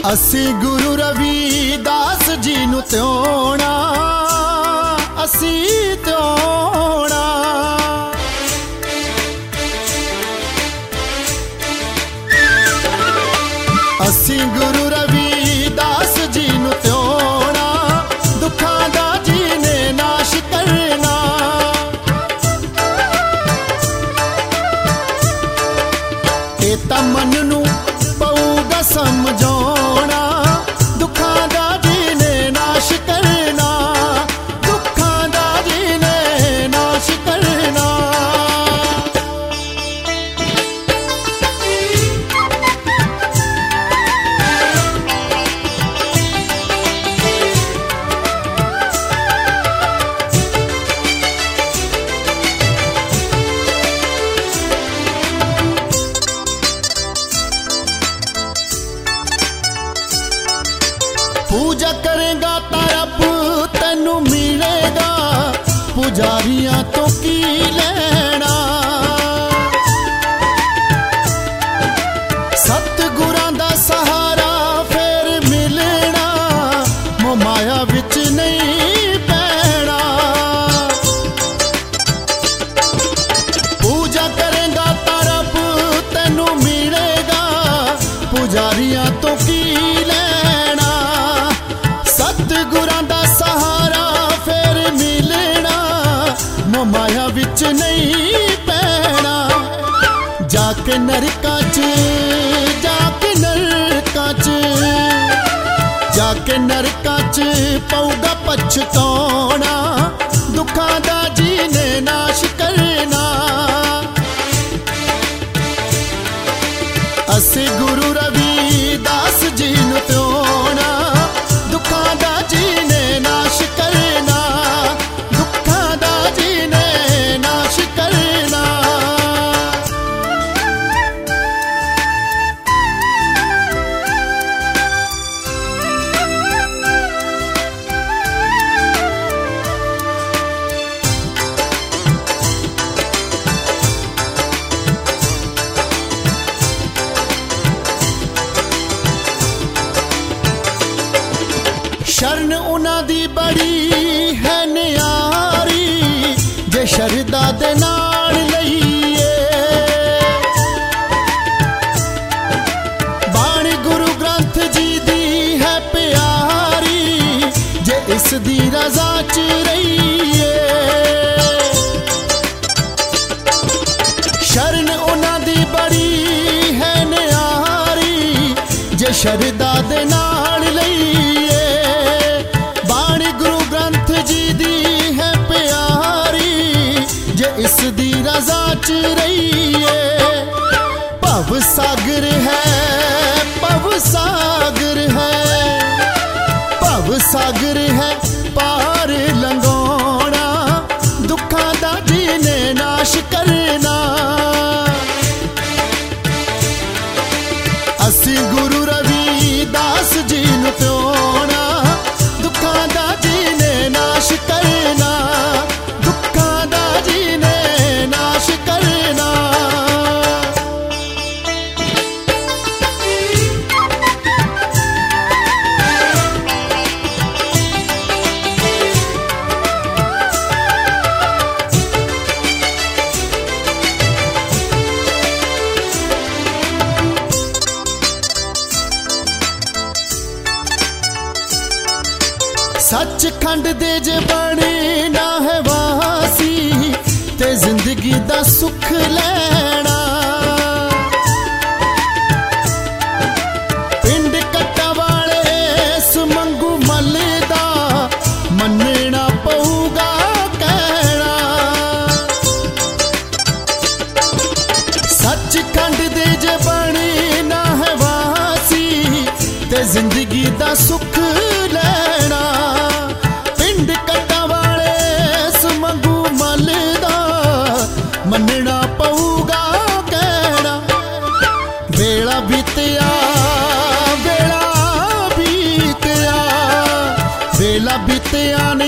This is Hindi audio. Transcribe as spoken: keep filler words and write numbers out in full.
असी गुरु रविदास जी नू त्योणा, असी त्योणा। असी गुरु रविदास जी नू त्योणा, दुखां दा जी ने नाश करना। ए तां मन नू पऊगा समझाउणा, दुखां दा जी ने नाश करना, दुखां दा जी ने नाश करना। पूजा करेगा ता रब तैनू मिलेगा, पुजारियां तो की लेना। सतगुरां दा सहारा फिर मिलना, मोह माया विच नहीं पैना। पूजा करेगा ता रब तैनू मिलेगा, पुजारियां तो की लेना। सतगुरां दा सहारा फिर मिलना, मोह माया विच नहीं पैना। जाके नरकां च, जाके नरकां च, जाके नरकां च पऊगा पछताउणा, दुखां दा जी ने नाश करना। असी गुरु रविदास जी नू त्योणा, दुखां दा जी ने नाश करना, दुखां दा जी ने नाश करना। शरण उन्हां दी बड़ी है न्यारी, जे शरदा दे नाल लईए। बाणी गुरु ग्रंथ जी दी है प्यारी, जे इस दी रज़ा च रहीए। शरण उन्हां दी बड़ी है न्यारी, जे शरदा दे नाल लईए। इस दी रज़ा च रहीए। भव सागर है, भव सागर है, भव सागर है पार लंघाउणा, दुखां दा जी ने नाश करना। असी गुरु रविदास जी नू त्योणा, दुखां दा जी ने नाश करना, दुखां दा जी ने नाश करना। सचखंड दे जे बने ना है वासी, ते जिंदगी दा सुख लेना। पिंड कट्टा वाले सुमंगू मल दा, मनना पऊगा कहना। सचखंड दे जे बने ना है वासी, ते जिंदगी दा सुख लेना। पिंड कट्टा वाले सुमंगू मल दा, मनना पऊगा कहना। वेला बीतया, वेला बीतया, वेला बीतया ने